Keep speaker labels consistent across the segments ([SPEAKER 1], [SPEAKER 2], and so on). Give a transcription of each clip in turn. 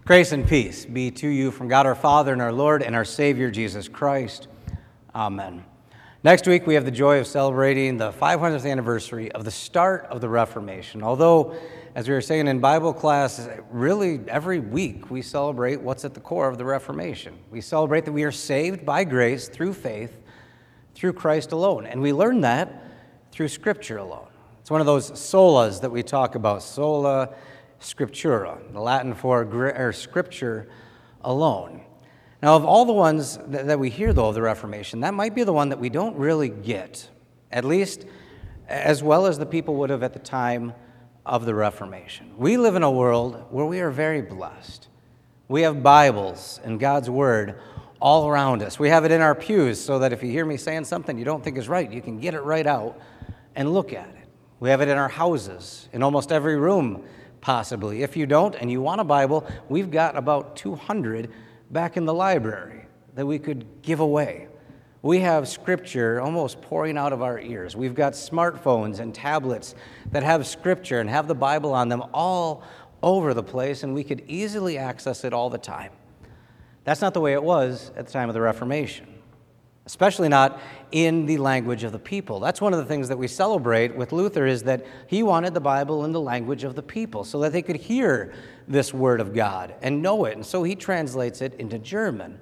[SPEAKER 1] Grace and peace be to you from God our Father and our Lord and our Savior Jesus Christ. Amen. Next week we have the joy of celebrating the 500th anniversary of the start of the Reformation. Although, as we were saying in Bible class, really every week we celebrate what's at the core of the Reformation. We celebrate that we are saved by grace through faith, through Christ alone. And we learn that through Scripture alone. It's one of those solas that we talk about, sola scriptura, the Latin for Scripture alone. Now, of all the ones that we hear, though, of the Reformation, that might be the one that we don't really get, at least as well as the people would have at the time of the Reformation. We live in a world where we are very blessed. We have Bibles and God's Word all around us. We have it in our pews so that if you hear me saying something you don't think is right, you can get it right out and look at it. We have it in our houses, in almost every room, possibly. If you don't and you want a Bible, we've got about 200 back in the library that we could give away. We have Scripture almost pouring out of our ears. We've got smartphones and tablets that have Scripture and have the Bible on them all over the place, and we could easily access it all the time. That's not the way it was at the time of the Reformation, especially not in the language of the people. That's one of the things that we celebrate with Luther, is that he wanted the Bible in the language of the people so that they could hear this Word of God and know it. And so he translates it into German.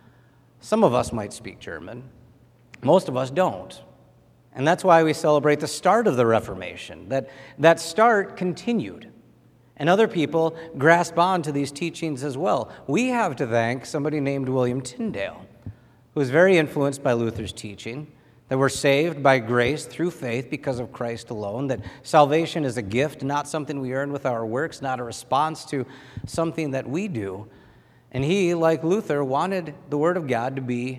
[SPEAKER 1] Some of us might speak German. Most of us don't. And that's why we celebrate the start of the Reformation, that start continued. And other people grasp on to these teachings as well. We have to thank somebody named William Tyndale, who was very influenced by Luther's teaching, that we're saved by grace through faith because of Christ alone, that salvation is a gift, not something we earn with our works, not a response to something that we do. And he, like Luther, wanted the Word of God to be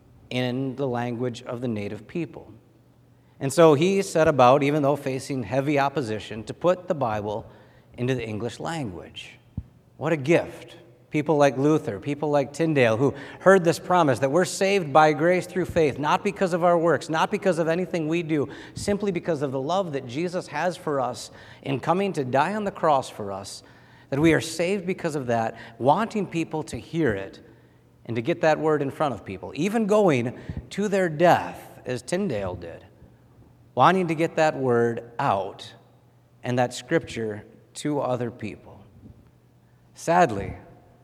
[SPEAKER 1] in the language of the native people. And so he set about, even though facing heavy opposition, to put the Bible into the English language. What a gift. People like Luther, people like Tyndale, who heard this promise that we're saved by grace through faith, not because of our works, not because of anything we do, simply because of the love that Jesus has for us in coming to die on the cross for us, that we are saved because of that, wanting people to hear it and to get that word in front of people, even going to their death, as Tyndale did, wanting to get that word out and that Scripture to other people. Sadly,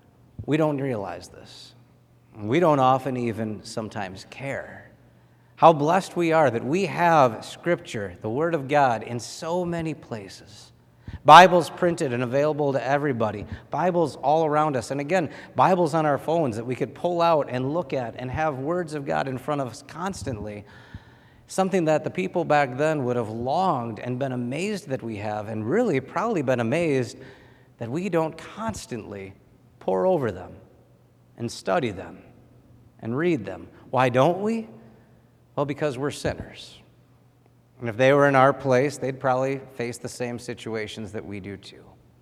[SPEAKER 1] we don't realize this. We don't often even sometimes care how blessed we are that we have Scripture, the Word of God, in so many places. Bibles printed and available to everybody. Bibles all around us. And again, Bibles on our phones that we could pull out and look at and have words of God in front of us constantly. Something that the people back then would have longed and been amazed that we have, and really probably been amazed that we don't constantly pore over them and study them and read them. Why don't we? Well, because we're sinners. And if they were in our place, they'd probably face the same situations that we do too.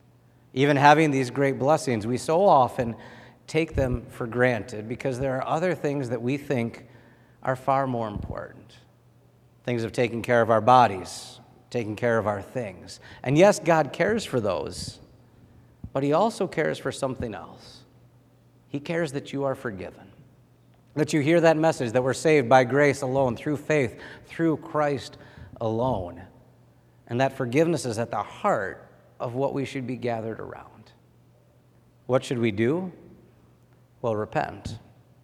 [SPEAKER 1] Even having these great blessings, we so often take them for granted because there are other things that we think are far more important. Things of taking care of our bodies, taking care of our things. And yes, God cares for those, but He also cares for something else. He cares that you are forgiven, that you hear that message that we're saved by grace alone, through faith, through Christ alone, and that forgiveness is at the heart of what we should be gathered around. What should we do? Well, repent.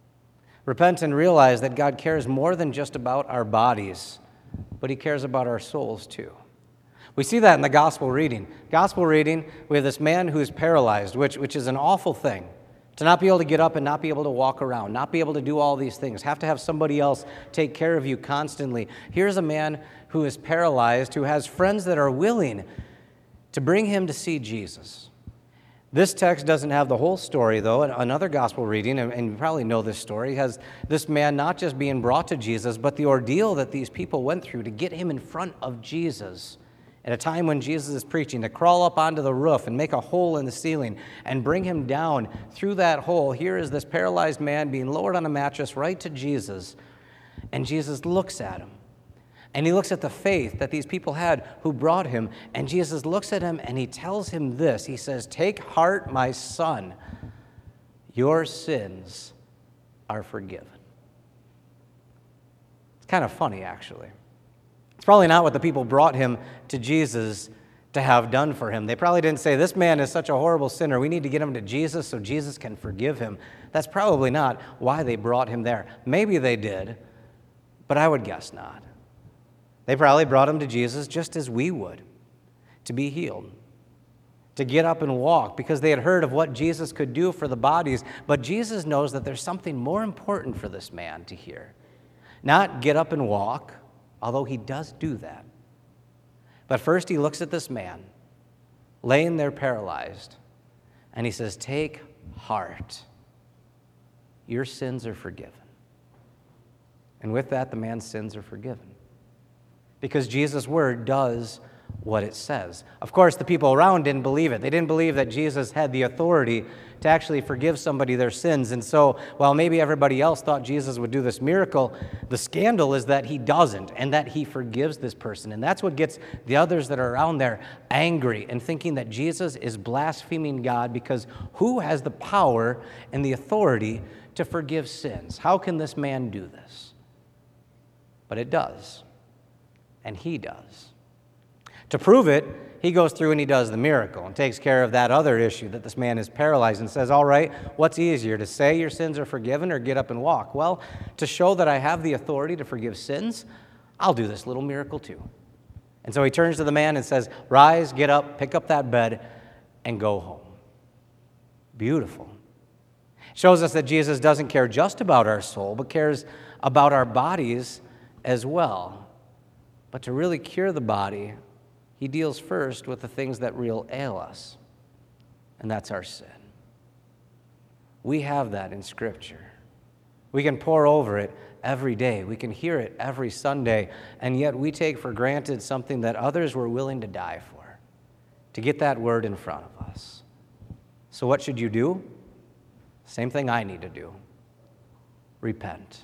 [SPEAKER 1] Repent and realize that God cares more than just about our bodies, but He cares about our souls too. We see that in the gospel reading. Gospel reading, we have this man who is paralyzed, which is an awful thing. To not be able to get up and not be able to walk around, not be able to do all these things, have to have somebody else take care of you constantly. Here's a man who is paralyzed, who has friends that are willing to bring him to see Jesus. This text doesn't have the whole story, though. Another gospel reading, and you probably know this story, has this man not just being brought to Jesus, but the ordeal that these people went through to get him in front of Jesus at a time when Jesus is preaching, to crawl up onto the roof and make a hole in the ceiling and bring him down through that hole. Here is this paralyzed man being lowered on a mattress right to Jesus, and Jesus looks at him. And he looks at the faith that these people had who brought him, and Jesus looks at him and he tells him this. He says, "Take heart, my son, your sins are forgiven. It's kind of funny, actually. It's probably not what the people brought him to Jesus to have done for him. They probably didn't say, this man is such a horrible sinner, we need to get him to Jesus so Jesus can forgive him. That's probably not why they brought him there. Maybe they did, but I would guess not. They probably brought him to Jesus just as we would, to be healed, to get up and walk, because they had heard of what Jesus could do for the bodies. But Jesus knows that there's something more important for this man to hear. Not get up and walk, although he does do that. But first he looks at this man, laying there paralyzed, and he says, take heart. Your sins are forgiven. And with that, the man's sins are forgiven. Because Jesus' word does what it says. Of course, the people around didn't believe it. They didn't believe that Jesus had the authority to actually forgive somebody their sins. And so, while maybe everybody else thought Jesus would do this miracle, the scandal is that he doesn't, and that he forgives this person. And that's what gets the others that are around there angry and thinking that Jesus is blaspheming God, because who has the power and the authority to forgive sins? How can this man do this? But it does. And he does. To prove it, he goes through and he does the miracle and takes care of that other issue that this man is paralyzed and says, all right, what's easier, to say your sins are forgiven or get up and walk? Well, to show that I have the authority to forgive sins, I'll do this little miracle too. And so he turns to the man and says, rise, get up, pick up that bed, and go home. Beautiful. Shows us that Jesus doesn't care just about our soul, but cares about our bodies as well. But to really cure the body, he deals first with the things that really ail us, and that's our sin. We have that in Scripture. We can pore over it every day. We can hear it every Sunday, and yet we take for granted something that others were willing to die for, to get that word in front of us. So what should you do? Same thing I need to do. Repent.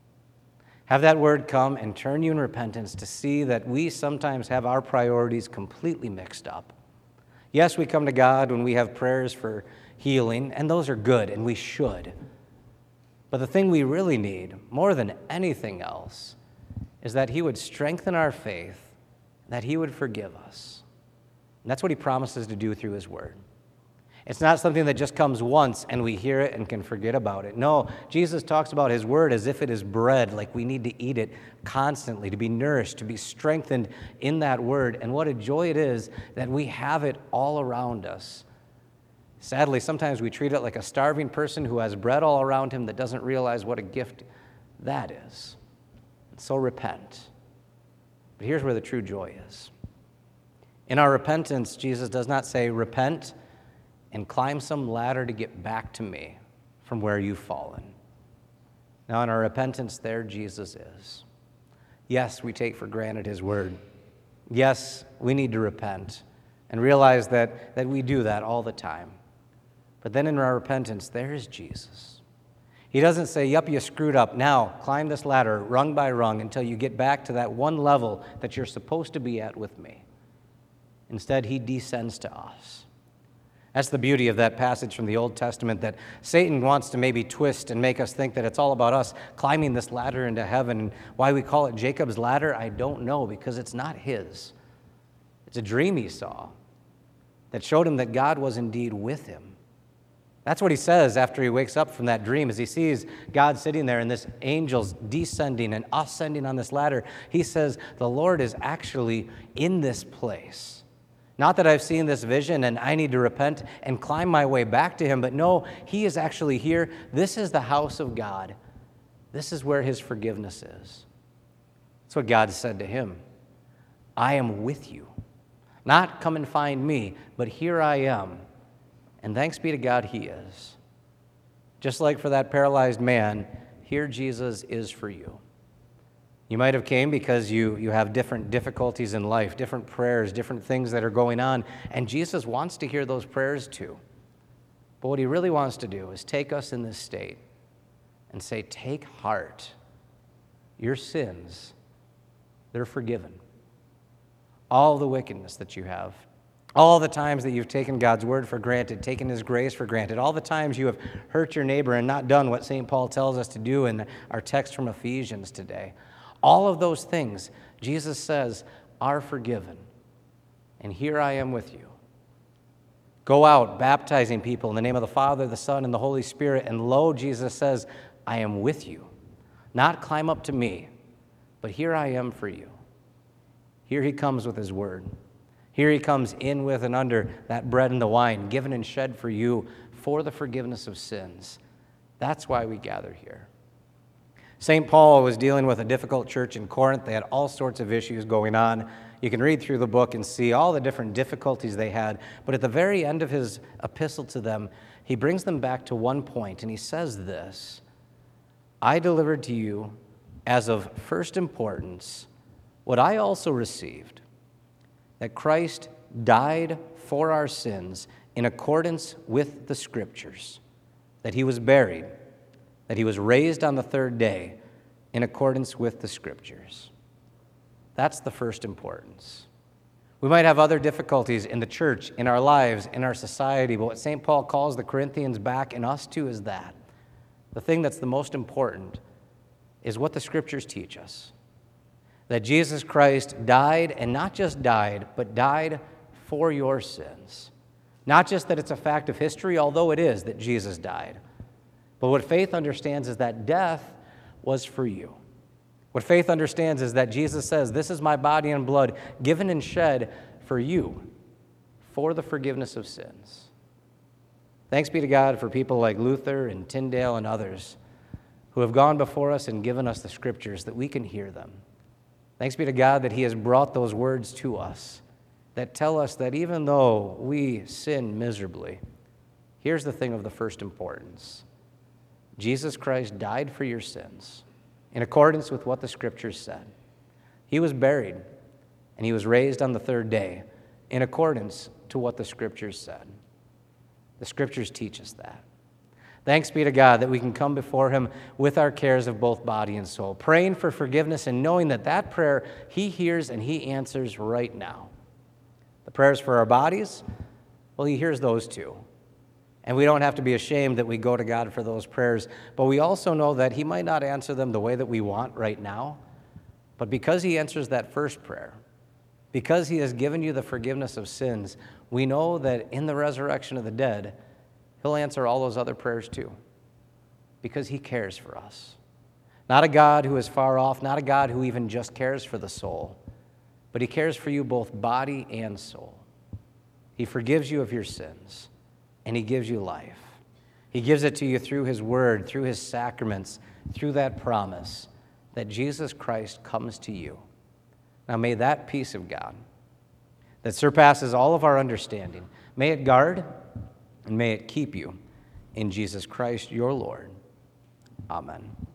[SPEAKER 1] Have that word come and turn you in repentance to see that we sometimes have our priorities completely mixed up. Yes, we come to God when we have prayers for healing, and those are good, and we should. But the thing we really need, more than anything else, is that he would strengthen our faith, that he would forgive us. And that's what he promises to do through his word. It's not something that just comes once and we hear it and can forget about it. No, Jesus talks about his word as if it is bread, like we need to eat it constantly, to be nourished, to be strengthened in that word. And what a joy it is that we have it all around us. Sadly, sometimes we treat it like a starving person who has bread all around him that doesn't realize what a gift that is. And so repent. But here's where the true joy is. In our repentance, Jesus does not say, repent and climb some ladder to get back to me from where you've fallen. Now, in our repentance, there Jesus is. Yes, we take for granted his word. Yes, we need to repent and realize that we do that all the time. But then in our repentance, there is Jesus. He doesn't say, yep, you screwed up. Now, climb this ladder rung by rung until you get back to that one level that you're supposed to be at with me. Instead, he descends to us. That's the beauty of that passage from the Old Testament, that Satan wants to maybe twist and make us think that it's all about us climbing this ladder into heaven. And why we call it Jacob's ladder, I don't know, because it's not his. It's a dream he saw that showed him that God was indeed with him. That's what he says after he wakes up from that dream, as he sees God sitting there and this angels descending and ascending on this ladder. He says, the Lord is actually in this place. Not that I've seen this vision and I need to repent and climb my way back to him, but no, he is actually here. This is the house of God. This is where his forgiveness is. That's what God said to him. I am with you. Not come and find me, but here I am. And thanks be to God, he is. Just like for that paralyzed man, here Jesus is for you. You might have came because you have different difficulties in life, different prayers, different things that are going on, and Jesus wants to hear those prayers too. But what he really wants to do is take us in this state and say, take heart. Your sins, they're forgiven. All the wickedness that you have, All the times that you've taken God's word for granted, taken his grace for granted, all the times you have hurt your neighbor and not done what St. Paul tells us to do in our text from Ephesians today. All of those things, Jesus says, are forgiven. And here I am with you. Go out baptizing people in the name of the Father, the Son, and the Holy Spirit. And lo, Jesus says, I am with you. Not climb up to me, but here I am for you. Here he comes with his word. Here he comes in with and under that bread and the wine, given and shed for you for the forgiveness of sins. That's why we gather here. St. Paul was dealing with a difficult church in Corinth. They had all sorts of issues going on. You can read through the book and see all the different difficulties they had. But at the very end of his epistle to them, he brings them back to one point, and he says this: I delivered to you as of first importance what I also received, that Christ died for our sins in accordance with the Scriptures, that he was buried, that he was raised on the third day in accordance with the Scriptures. That's the first importance. We might have other difficulties in the church, in our lives, in our society, but what St. Paul calls the Corinthians back and us to is that. The thing that's the most important is what the Scriptures teach us. That Jesus Christ died, and not just died, but died for your sins. Not just that it's a fact of history, although it is that Jesus died. But what faith understands is that death was for you. What faith understands is that Jesus says, this is my body and blood given and shed for you, for the forgiveness of sins. Thanks be to God for people like Luther and Tyndale and others who have gone before us and given us the Scriptures that we can hear them. Thanks be to God that he has brought those words to us that tell us that even though we sin miserably, here's the thing of the first importance. Jesus Christ died for your sins in accordance with what the Scriptures said. He was buried, and he was raised on the third day in accordance to what the Scriptures said. The Scriptures teach us that. Thanks be to God that we can come before him with our cares of both body and soul, praying for forgiveness and knowing that that prayer he hears and he answers right now. The prayers for our bodies, well, he hears those too. And we don't have to be ashamed that we go to God for those prayers, but we also know that he might not answer them the way that we want right now, but because he answers that first prayer, because he has given you the forgiveness of sins, we know that in the resurrection of the dead, he'll answer all those other prayers too, because he cares for us. Not a God who is far off, not a God who even just cares for the soul, but he cares for you both body and soul. He forgives you of your sins, and he gives you life. He gives it to you through his word, through his sacraments, through that promise that Jesus Christ comes to you. Now may that peace of God that surpasses all of our understanding, may it guard and may it keep you in Jesus Christ, your Lord. Amen.